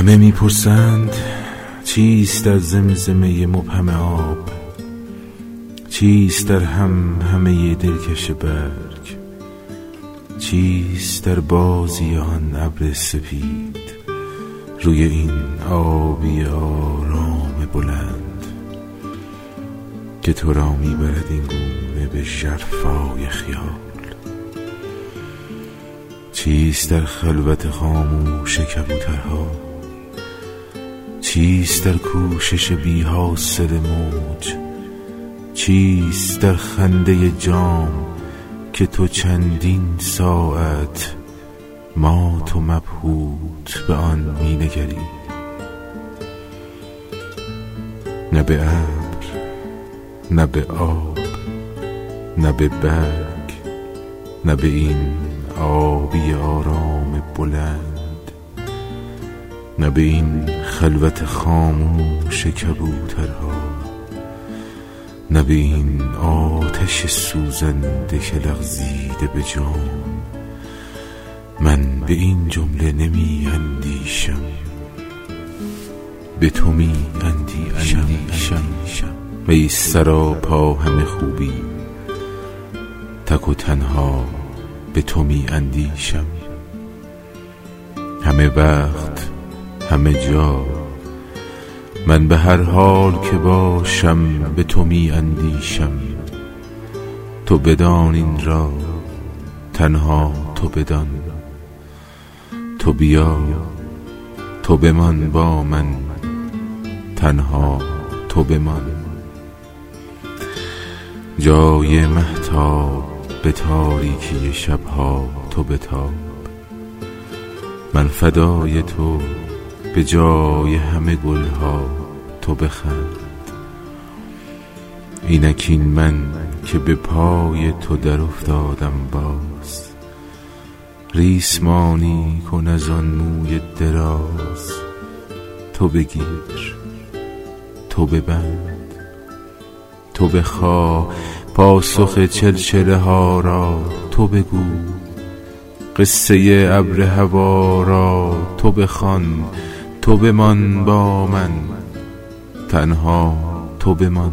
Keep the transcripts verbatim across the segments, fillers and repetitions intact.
همه میپرسند چیست در زمزمه مبهم آب، چیست در هم همه دلکش برگ، چیست در بازی آن ابر سپید روی این آبی آرام بلند که تو را میبرد این گونه به ژرفای خیال. چیست در خلوت خاموش کبوترها، چیست در کوشش بی حاصل موج، چیست در خنده جام که تو چندین ساعت مات و مبهوت به آن می نگری. نه به ابر، نه به آب، نه به برگ، نه به این آبی آرام بلند، نه به این خلوت خاموش کبوترها، نه به این آتش سوزنده که لغزیده به جام. من به این جمله نمی اندیشم، به تو می اندیشم. ای سراپا همه خوبی، تک و تنها به تو می اندیشم. همه وقت، همه جا، من به هر حال که باشم به تو می اندیشم. تو بدان این را، تنها تو بدان. تو بیا، تو بمان با من، تنها تو بمان. جای مهتاب به تاریکی شبها تو بتاب، من فدای تو به جای همه گلها تو بخند. اینکین من که به پای تو در افتادم باز، ریسمانی کن از آن موی دراز. تو بگیر، تو ببند، تو بخواه پاسخ چلچله ها را. تو بگو قصه ابر هوا را. تو بخوان، تو بمان با من، تنها تو بمان.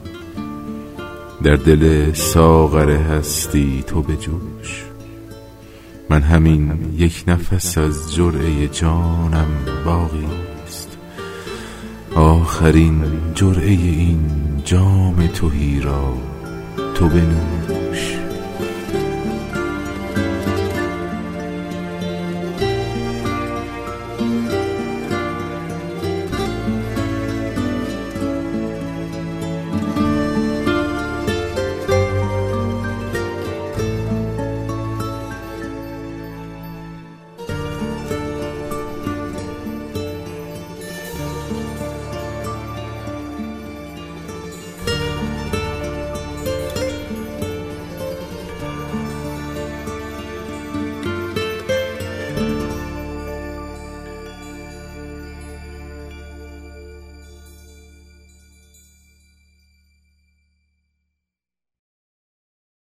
در دل ساغر هستی تو بجوش، من همین یک نفس از جرعه جانم باقی است. آخرین جرعه این جام تهی را تو بنوش.